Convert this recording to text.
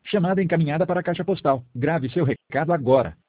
Chamada encaminhada para a caixa postal. Grave seu recado agora.